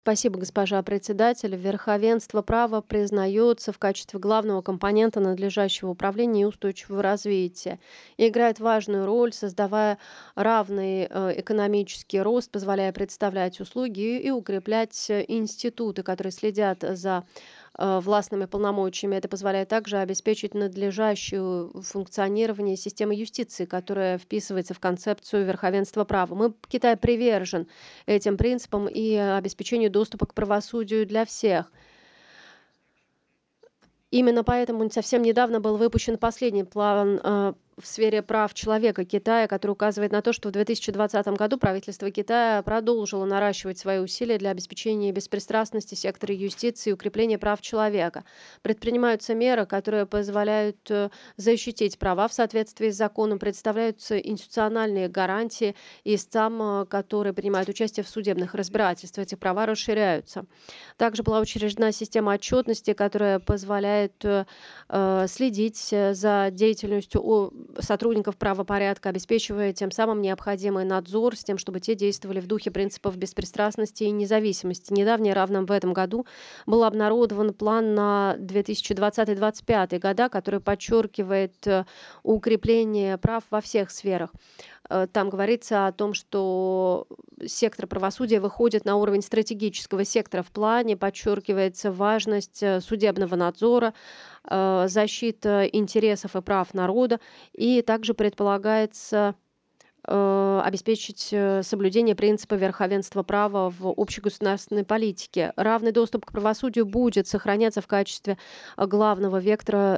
Спасибо, госпожа председатель. Верховенство права признается в качестве главного компонента надлежащего управления и устойчивого развития. И играет важную роль, создавая равный экономический рост, позволяя представлять услуги и укреплять институты, которые следят за властными полномочиями. Это позволяет также обеспечить надлежащее функционирование системы юстиции, которая вписывается в концепцию верховенства права. Китай привержен этим принципам и обеспечению доступа к правосудию для всех. Именно поэтому совсем недавно был выпущен последний план в сфере прав человека Китая, который указывает на то, что в 2020 году правительство Китая продолжило наращивать свои усилия для обеспечения беспристрастности сектора юстиции и укрепления прав человека. Предпринимаются меры, которые позволяют защитить права в соответствии с законом, представляются институциональные гарантии истцам, которые принимают участие в судебных разбирательствах. Эти права расширяются. Также была учреждена система отчетности, которая позволяет следить за деятельностью сотрудников правопорядка, обеспечивая тем самым необходимый надзор с тем, чтобы те действовали в духе принципов беспристрастности и независимости. Недавнее, равно в этом году, был обнародован план на 2020-2025 года, который подчеркивает укрепление прав во всех сферах. Там говорится о том, что сектор правосудия выходит на уровень стратегического сектора. В плане подчеркивается важность судебного надзора, защита интересов и прав народа, и также предполагается обеспечить соблюдение принципа верховенства права в общегосударственной политике. Равный доступ к правосудию будет сохраняться в качестве главного вектора